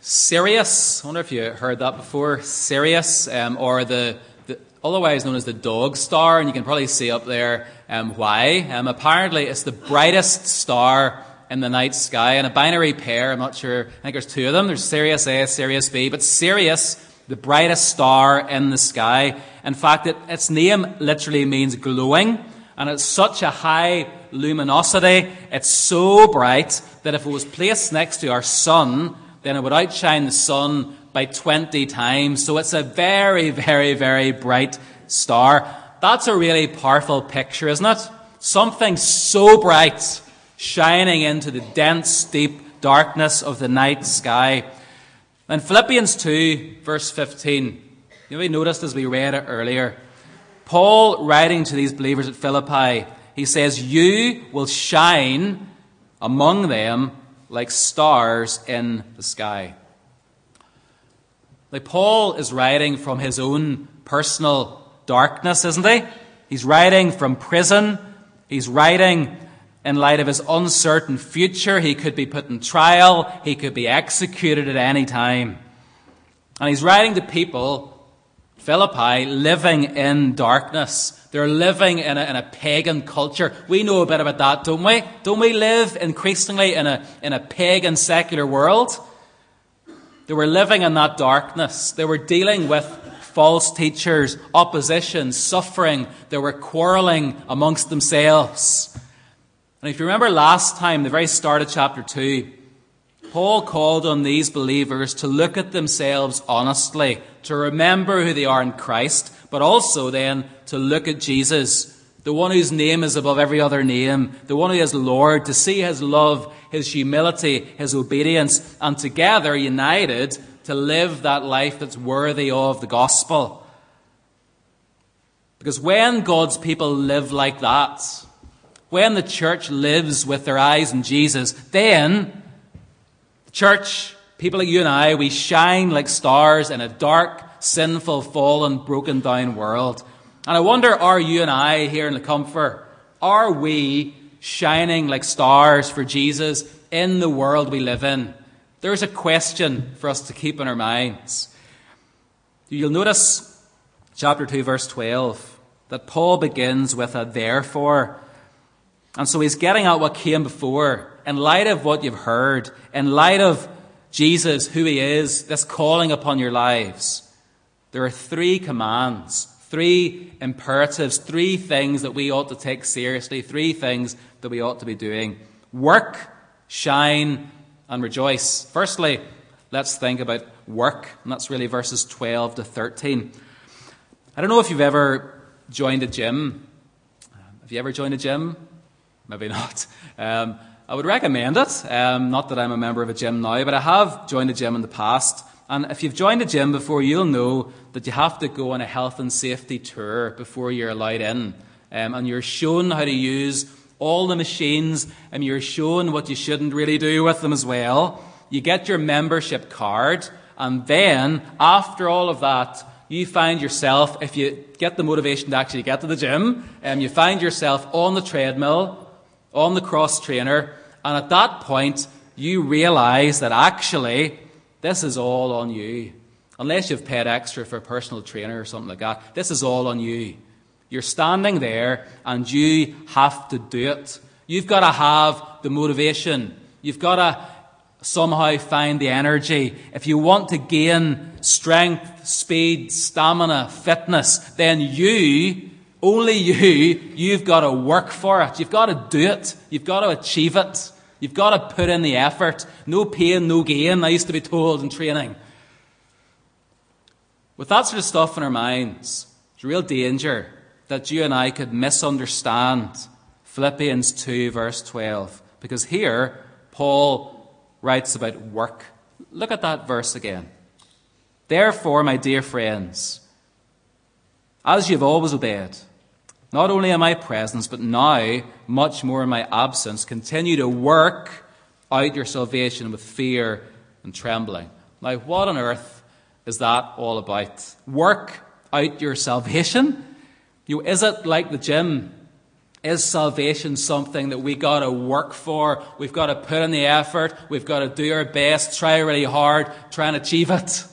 Sirius. I wonder if you heard that before. Sirius, or the otherwise known as the dog star, and you can probably see up there why. Apparently, it's the brightest star in the night sky, and a binary pair. I'm not sure. I think there's two of them. There's Sirius A, Sirius B, but Sirius, the brightest star in the sky. In fact, its name literally means glowing, and it's such a high luminosity. It's so bright that if it was placed next to our sun, then it would outshine the sun by 20 times. So it's a very, very, very bright star. That's a really powerful picture, isn't it? Something so bright shining into the dense, deep darkness of the night sky. In Philippians 2, verse 15, you may noticed as we read it earlier, Paul, writing to these believers at Philippi, he says, "You will shine among them like stars in the sky." Like Paul is writing from his own personal darkness, isn't he? He's writing from prison. He's writing in light of his uncertain future. He could be put in trial. He could be executed at any time. And he's writing to people, Philippi, living in darkness. They're living in a pagan culture. We know a bit about that, don't we? Don't we live increasingly in a pagan secular world? They were living in that darkness. They were dealing with false teachers, opposition, suffering. They were quarreling amongst themselves. And if you remember last time, the very start of chapter 2, Paul called on these believers to look at themselves honestly, to remember who they are in Christ, but also then to look at Jesus, the one whose name is above every other name, the one who is Lord, to see his love, his humility, his obedience, and together, united, to live that life that's worthy of the gospel. Because when God's people live like that, when the church lives with their eyes on Jesus, then the church, people like you and I, we shine like stars in a dark, sinful, fallen, broken down world. And I wonder, are you and I here in the Comfort, are we shining like stars for Jesus in the world we live in? There's a question for us to keep in our minds. You'll notice chapter 2, verse 12, that Paul begins with a therefore. And so he's getting at what came before. In light of what you've heard, in light of Jesus, who he is, this calling upon your lives, there are three commands, three imperatives, three things that we ought to take seriously, three things that we ought to be doing. Work, shine, and rejoice. Firstly, let's think about work, and that's really verses 12 to 13. I don't know if you've ever joined a gym. Have you ever joined a gym? Maybe not. I would recommend it. Not that I'm a member of a gym now, but I have joined a gym in the past. And if you've joined a gym before, you'll know that you have to go on a health and safety tour before you're allowed in. And you're shown how to use all the machines, and you're shown what you shouldn't really do with them as well. You get your membership card, and then, after all of that, you find yourself, if you get the motivation to actually get to the gym, you find yourself on the treadmill, on the cross trainer, and at that point, you realize that actually, this is all on you. Unless you've paid extra for a personal trainer or something like that, this is all on you. You're standing there and you have to do it. You've got to have the motivation. You've got to somehow find the energy. If you want to gain strength, speed, stamina, fitness, then you, only you've got to work for it. You've got to do it. You've got to achieve it. You've got to put in the effort. No pain, no gain, I used to be told in training. With that sort of stuff in our minds, there's a real danger that you and I could misunderstand Philippians 2, verse 12. Because here, Paul writes about work. Look at that verse again. Therefore, my dear friends, as you've always obeyed, not only in my presence, but now, much more in my absence, continue to work out your salvation with fear and trembling. Now, what on earth is that all about? Work out your salvation? Is it like the gym? Is salvation something that we got to work for? We've got to put in the effort. We've got to do our best, try really hard, try and achieve it?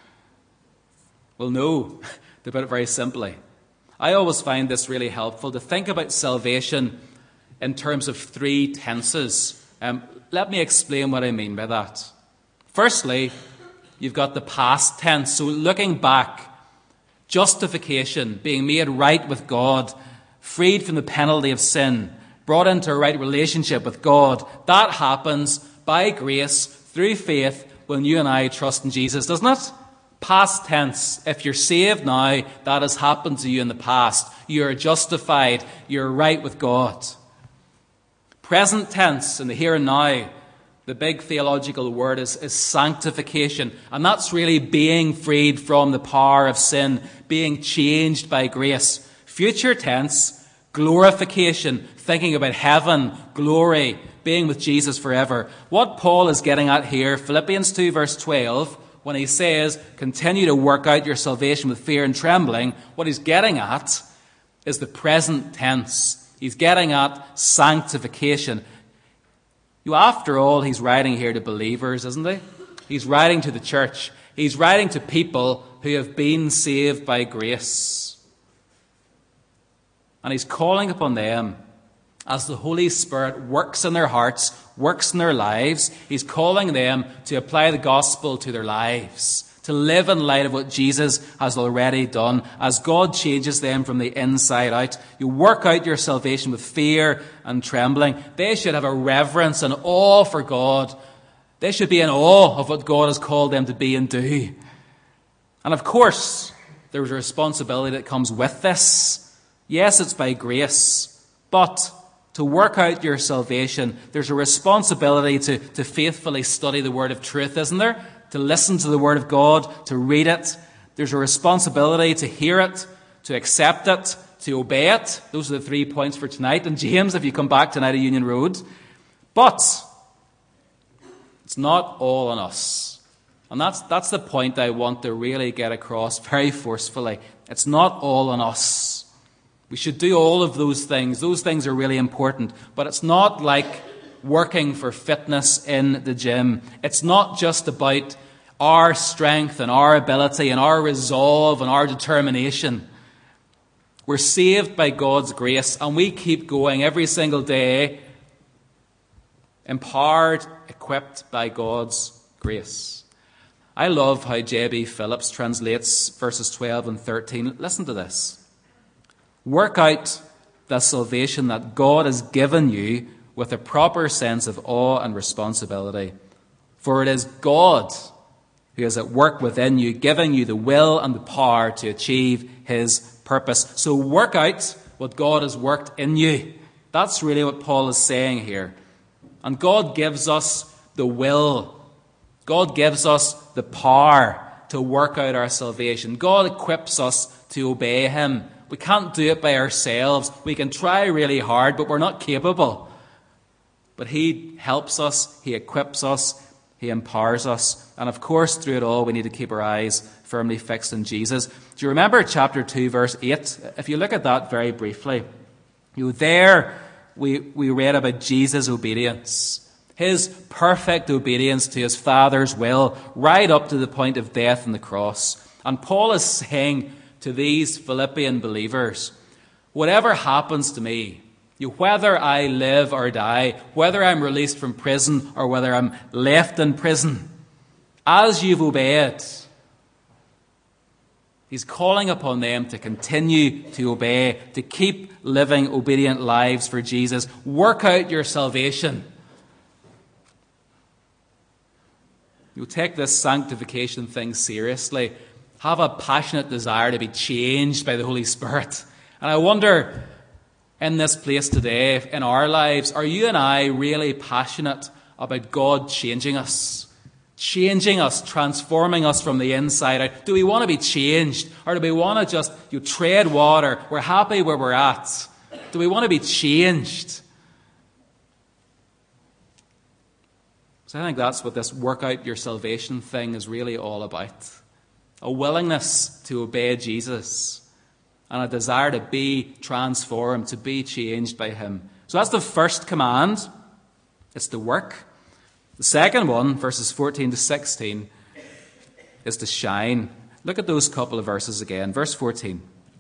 Well, no, to put it very simply. I always find this really helpful to think about salvation in terms of three tenses. Let me explain what I mean by that. Firstly, you've got the past tense. So looking back, justification, being made right with God, freed from the penalty of sin, brought into a right relationship with God. That happens by grace through faith when you and I trust in Jesus, doesn't it? Past tense. If you're saved now, that has happened to you in the past. You're justified. You're right with God. Present tense, in the here and now, the big theological word is sanctification. And that's really being freed from the power of sin, being changed by grace. Future tense, glorification, thinking about heaven, glory, being with Jesus forever. What Paul is getting at here, Philippians 2 verse 12, when he says, continue to work out your salvation with fear and trembling, what he's getting at is the present tense. He's getting at sanctification. After all, he's writing here to believers, isn't he? He's writing to the church. He's writing to people who have been saved by grace. And he's calling upon them as the Holy Spirit works in their hearts, works in their lives. He's calling them to apply the gospel to their lives, to live in light of what Jesus has already done as God changes them from the inside out. You work out your salvation with fear and trembling. They should have a reverence and awe for God. They should be in awe of what God has called them to be and do. And of course, there's a responsibility that comes with this. Yes, it's by grace, but to work out your salvation, there's a responsibility to faithfully study the word of truth, isn't there? To listen to the word of God, to read it. There's a responsibility to hear it, to accept it, to obey it. Those are the 3 points for tonight. And James, if you come back tonight at Union Road. But it's not all on us. And that's the point I want to really get across very forcefully. It's not all on us. We should do all of those things. Those things are really important. But it's not like working for fitness in the gym. It's not just about our strength and our ability and our resolve and our determination. We're saved by God's grace, and we keep going every single day, empowered, equipped by God's grace. I love how J.B. Phillips translates verses 12 and 13. Listen to this. Work out the salvation that God has given you with a proper sense of awe and responsibility. For it is God who is at work within you, giving you the will and the power to achieve his purpose. So work out what God has worked in you. That's really what Paul is saying here. And God gives us the will. God gives us the power to work out our salvation. God equips us to obey him. We can't do it by ourselves. We can try really hard, but we're not capable. But he helps us, he equips us, he empowers us. And of course, through it all, we need to keep our eyes firmly fixed on Jesus. Do you remember chapter 2, verse 8? If you look at that very briefly, there we read about Jesus' obedience. His perfect obedience to his Father's will, right up to the point of death on the cross. And Paul is saying to these Philippian believers, whatever happens to me, whether I live or die, whether I'm released from prison or whether I'm left in prison, as you've obeyed, he's calling upon them to continue to obey, to keep living obedient lives for Jesus. Work out your salvation. You'll take this sanctification thing seriously. Have a passionate desire to be changed by the Holy Spirit. And I wonder, in this place today, in our lives, are you and I really passionate about God changing us? Changing us, transforming us from the inside out. Do we want to be changed? Or do we want to just tread water? We're happy where we're at. Do we want to be changed? So I think that's what this work out your salvation thing is really all about. A willingness to obey Jesus. and a desire to be transformed, to be changed by him. So that's the first command. It's to work. The second one, verses 14 to 16, is to shine. Look at those couple of verses again. Verse 14.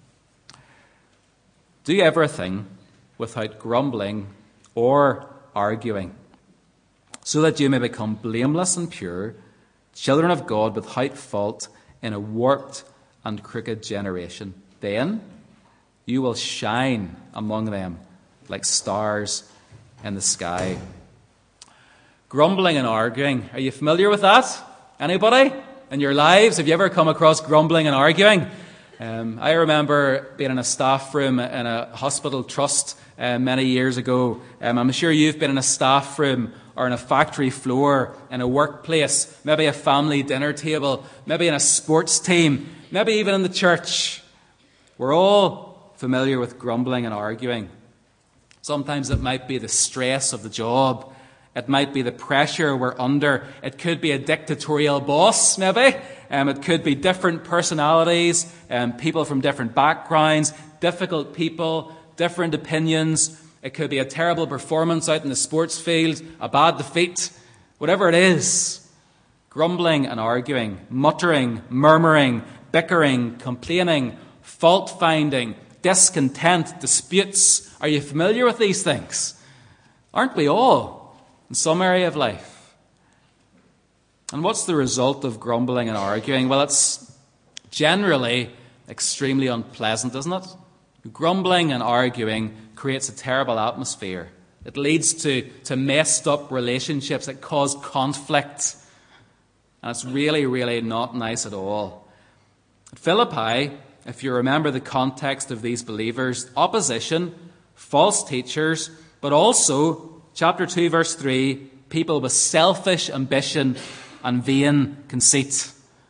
Do everything without grumbling or arguing, so that you may become blameless and pure, children of God without fault in a warped and crooked generation. Then you will shine among them like stars in the sky. Grumbling and arguing. Are you familiar with that? Anybody? In your lives, have you ever come across grumbling and arguing? I remember being in a staff room in a hospital trust many years ago. I'm sure you've been in a staff room or in a factory floor, in a workplace, maybe a family dinner table, maybe in a sports team, maybe even in the church. We're all familiar with grumbling and arguing. Sometimes it might be the stress of the job. It might be the pressure we're under. It could be a dictatorial boss, maybe. It could be different personalities, people from different backgrounds, difficult people, different opinions. It could be a terrible performance out in the sports field, a bad defeat, whatever it is. Grumbling and arguing, muttering, murmuring, bickering, complaining, fault-finding, discontent, disputes. Are you familiar with these things? Aren't we all in some area of life? And what's the result of grumbling and arguing? Well, it's generally extremely unpleasant, isn't it? Grumbling and arguing creates a terrible atmosphere. It leads to messed up relationships that cause conflict. And it's really, really not nice at all. At Philippi, if you remember the context of these believers, opposition, false teachers, but also, chapter 2, verse 3, people with selfish ambition and vain conceit.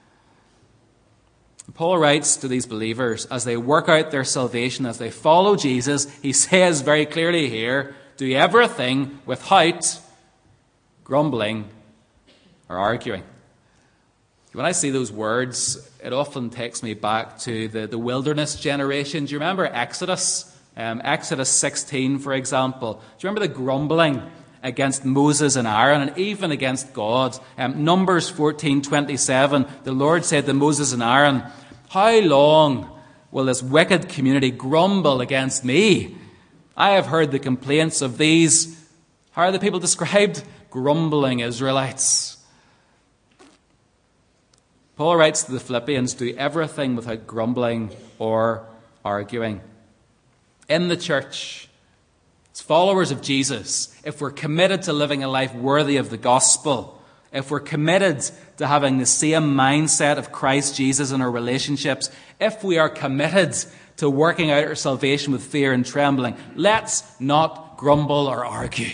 Paul writes to these believers as they work out their salvation, as they follow Jesus, he says very clearly here, do everything without grumbling or arguing. When I see those words, it often takes me back to the wilderness generation. Do you remember Exodus? Exodus 16, for example. Do you remember the grumbling against Moses and Aaron and even against God? Numbers 14:27, the Lord said to Moses and Aaron, how long will this wicked community grumble against me? I have heard the complaints of these, how are the people described? Grumbling Israelites. Paul writes to the Philippians, do everything without grumbling or arguing. In the church, as followers of Jesus, if we're committed to living a life worthy of the gospel, if we're committed to having the same mindset of Christ Jesus in our relationships, if we are committed to working out our salvation with fear and trembling, let's not grumble or argue.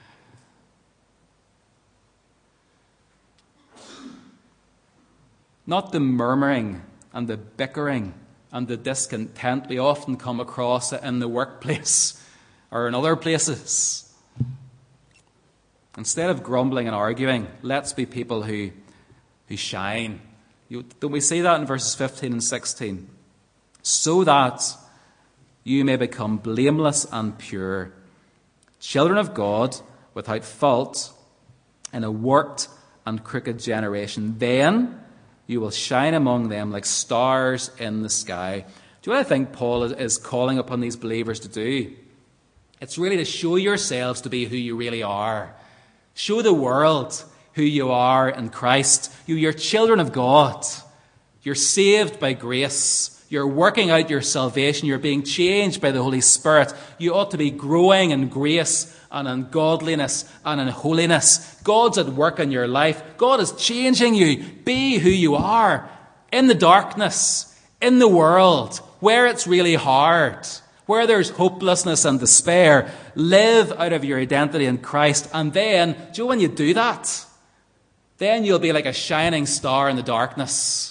Not the murmuring and the bickering and the discontent we often come across in the workplace or in other places. Instead of grumbling and arguing, let's be people who shine. Don't we see that in verses 15 and 16? So that you may become blameless and pure, children of God without fault in a warped and crooked generation. Then you will shine among them like stars in the sky. Do you know what I think Paul is calling upon these believers to do? It's really to show yourselves to be who you really are. Show the world who you are in Christ. You're children of God. You're saved by grace. You're working out your salvation. You're being changed by the Holy Spirit. You ought to be growing in grace and in godliness and in holiness. God's at work in your life. God is changing you. Be who you are in the darkness, in the world, where it's really hard, where there's hopelessness and despair. Live out of your identity in Christ. And then, do you know when you do that? Then you'll be like a shining star in the darkness.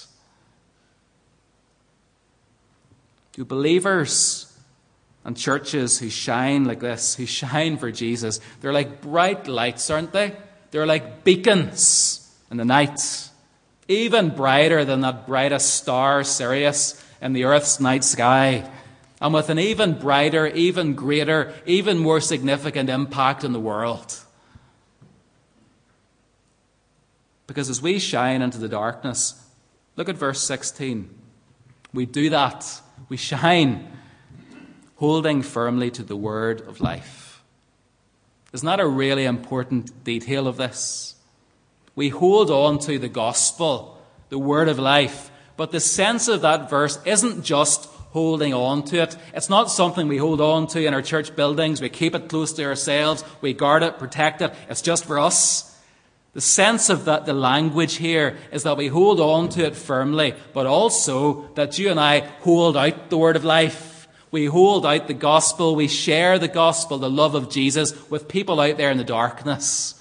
Do believers and churches who shine like this, who shine for Jesus, they're like bright lights, aren't they? They're like beacons in the night. Even brighter than that brightest star, Sirius, in the earth's night sky, and with an even brighter, even greater, even more significant impact in the world. Because as we shine into the darkness, look at verse 16. We do that. We shine, holding firmly to the word of life. Isn't that a really important detail of this? We hold on to the gospel, the word of life. But the sense of that verse isn't just holding on to it. It's not something we hold on to in our church buildings. We keep it close to ourselves. We guard it, protect it. It's just for us. The sense of that, the language here, is that we hold on to it firmly, but also that you and I hold out the word of life. We hold out the gospel. We share the gospel, the love of Jesus, with people out there in the darkness.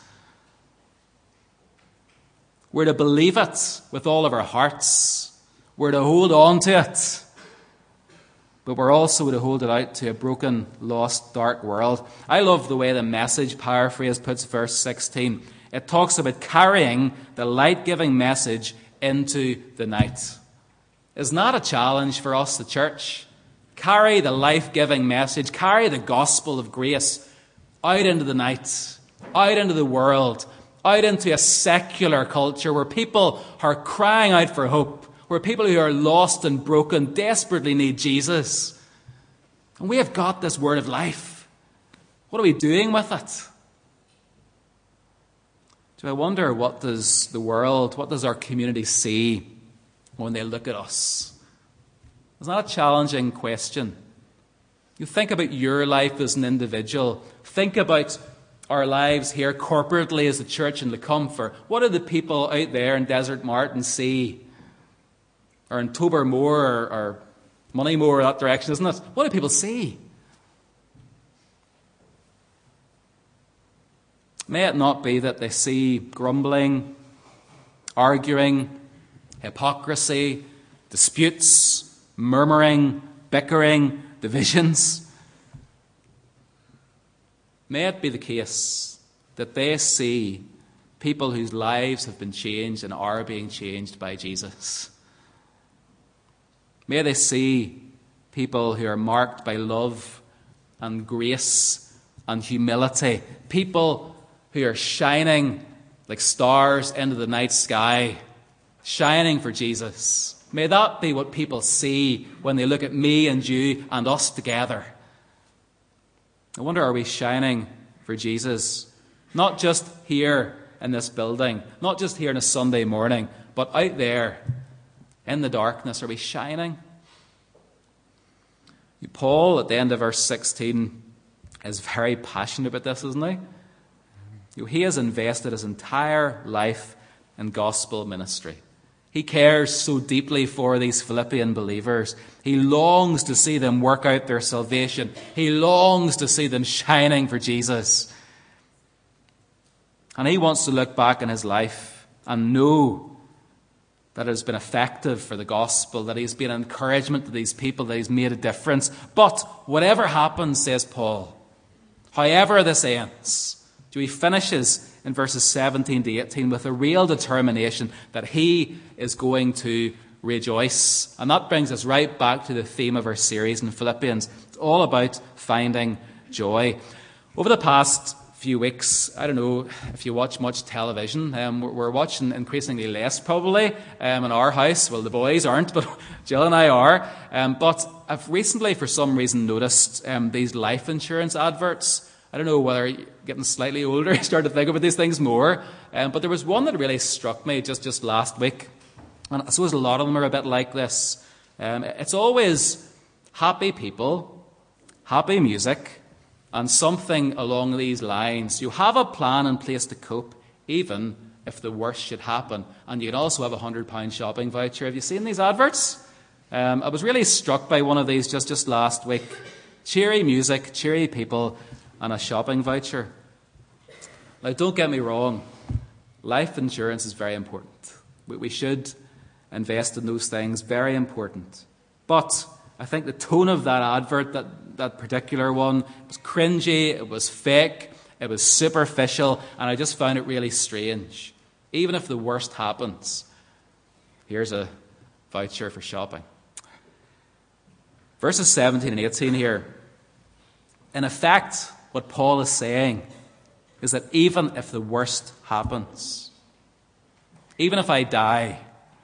We're to believe it with all of our hearts. We're to hold on to it. But we're also to hold it out to a broken, lost, dark world. I love the way the Message paraphrase puts verse 16. It talks about carrying the light-giving message into the night. Isn't that a challenge for us, the church? Carry the life-giving message, carry the gospel of grace out into the night, out into the world, out into a secular culture where people are crying out for hope, where people who are lost and broken desperately need Jesus. And we have got this word of life. What are we doing with it? Do I wonder, what does the world, what does our community see when they look at us? Isn't that a challenging question? You think about your life as an individual. Think about our lives here corporately as a church in Lecomfort. What do the people out there in Desert Martin see? Or in Tobermore or Moneymore, that direction, isn't it? What do people see? May it not be that they see grumbling, arguing, hypocrisy, disputes, murmuring, bickering, divisions. May it be the case that they see people whose lives have been changed and are being changed by Jesus. May they see people who are marked by love and grace and humility, people who are shining like stars into the night sky, shining for Jesus. May that be what people see when they look at me and you and us together. I wonder, are we shining for Jesus? Not just here in this building, not just here on a Sunday morning, but out there in the darkness. Are we shining? Paul, at the end of verse 16, is very passionate about this, isn't he? He has invested his entire life in gospel ministry. He cares so deeply for these Philippian believers. He longs to see them work out their salvation. He longs to see them shining for Jesus. And he wants to look back in his life and know that it has been effective for the gospel, that he's been an encouragement to these people, that he's made a difference. But whatever happens, says Paul, however this ends, he finishes in verses 17 to 18 with a real determination that he is going to rejoice. And that brings us right back to the theme of our series in Philippians. It's all about finding joy. Over the past few weeks, I don't know if you watch much television. We're watching increasingly less probably in our house. Well, the boys aren't, but Jill and I are. But I've recently, for some reason, noticed these life insurance adverts. I don't know whether you're getting slightly older, you start to think about these things more. But there was one that really struck me just last week. And I suppose a lot of them are a bit like this. It's always happy people, happy music, and something along these lines. You have a plan in place to cope, even if the worst should happen. And you can also have a £100 shopping voucher. Have you seen these adverts? I was really struck by one of these just last week. Cheery music, cheery people, and a shopping voucher. Now, don't get me wrong. Life insurance is very important. We should invest in those things. Very important. But I think the tone of that advert, that particular one, was cringy, it was fake, it was superficial, and I just found it really strange. Even if the worst happens, here's a voucher for shopping. Verses 17 and 18 here. In effect, what Paul is saying is that even if the worst happens, even if I die,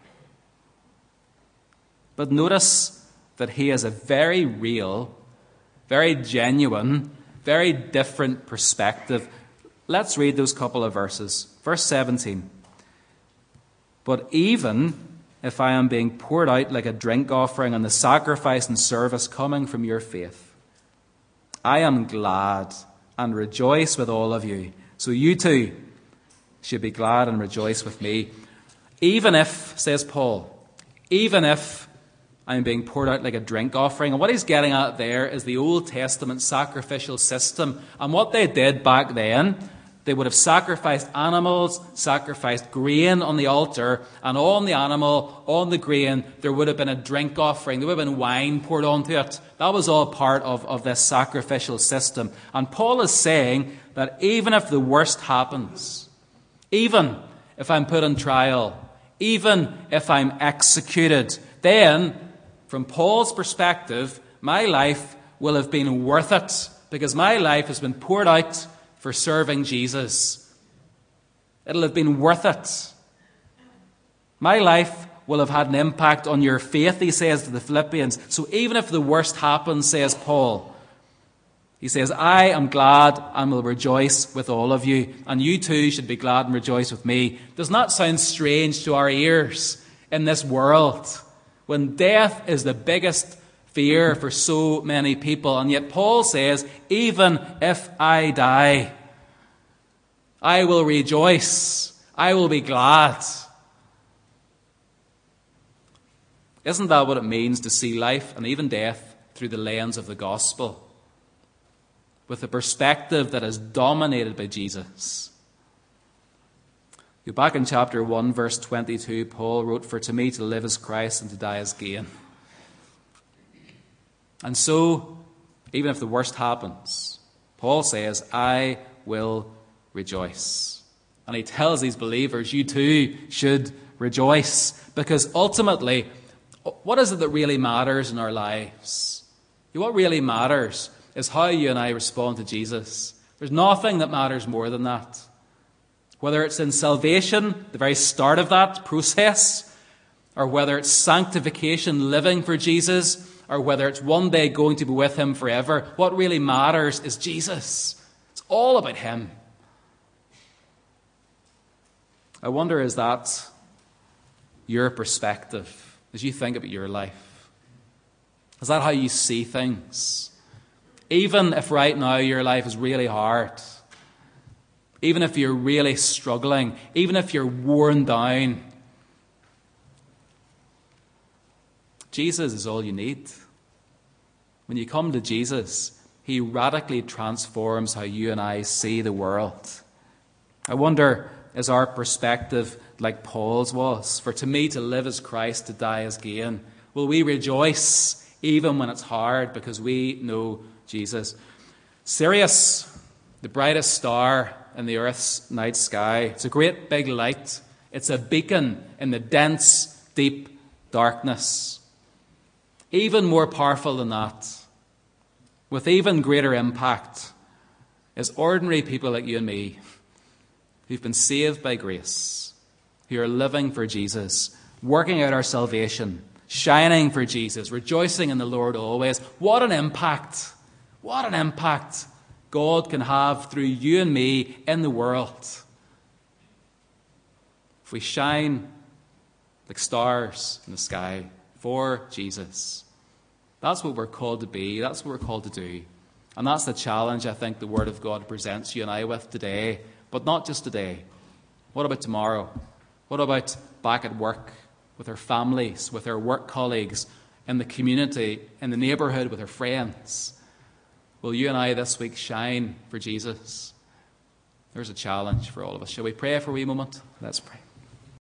but notice that he has a very real, very genuine, very different perspective. Let's read those couple of verses. Verse 17. But even if I am being poured out like a drink offering on the sacrifice and service coming from your faith, I am glad and rejoice with all of you. So you too should be glad and rejoice with me. Even if, says Paul, even if I'm being poured out like a drink offering. And what he's getting at there is the Old Testament sacrificial system. And what they did back then, they would have sacrificed animals, sacrificed grain on the altar, and on the animal, on the grain, there would have been a drink offering. There would have been wine poured onto it. That was all part of this sacrificial system. And Paul is saying that even if the worst happens, even if I'm put on trial, even if I'm executed, then from Paul's perspective, my life will have been worth it because my life has been poured out for serving Jesus. It'll have been worth it. My life will have had an impact on your faith, he says to the Philippians. So even if the worst happens, says Paul, he says, I am glad and will rejoice with all of you, and you too should be glad and rejoice with me. Does not sound strange to our ears in this world, when death is the biggest fear for so many people. And yet Paul says, even if I die, I will rejoice. I will be glad. Isn't that what it means to see life and even death through the lens of the gospel? With a perspective that is dominated by Jesus. Back in chapter 1, verse 22, Paul wrote, For to me to live is Christ and to die is gain. And so, even if the worst happens, Paul says, I will rejoice. And he tells these believers, you too should rejoice. Because ultimately, what is it that really matters in our lives? What really matters is how you and I respond to Jesus. There's nothing that matters more than that. Whether it's in salvation, the very start of that process, or whether it's sanctification, living for Jesus, or whether it's one day going to be with him forever, what really matters is Jesus. It's all about him. I wonder, is that your perspective as you think about your life? Is that how you see things? Even if right now your life is really hard, even if you're really struggling, even if you're worn down, Jesus is all you need. When you come to Jesus, he radically transforms how you and I see the world. I wonder, is our perspective like Paul's was? For to me to live is Christ, to die is gain. Will we rejoice even when it's hard because we know Jesus? Sirius, the brightest star in the earth's night sky. It's a great big light. It's a beacon in the dense, deep darkness. Even more powerful than that, with even greater impact, is ordinary people like you and me who've been saved by grace, who are living for Jesus, working out our salvation, shining for Jesus, rejoicing in the Lord always. What an impact! What an impact God can have through you and me in the world. If we shine like stars in the sky for Jesus. That's what we're called to be. That's what we're called to do. And that's the challenge I think the Word of God presents you and I with today. But not just today. What about tomorrow? What about back at work, with our families, with our work colleagues, in the community, in the neighbourhood, with our friends? Will you and I this week shine for Jesus? There's a challenge for all of us. Shall we pray for a wee moment? Let's pray.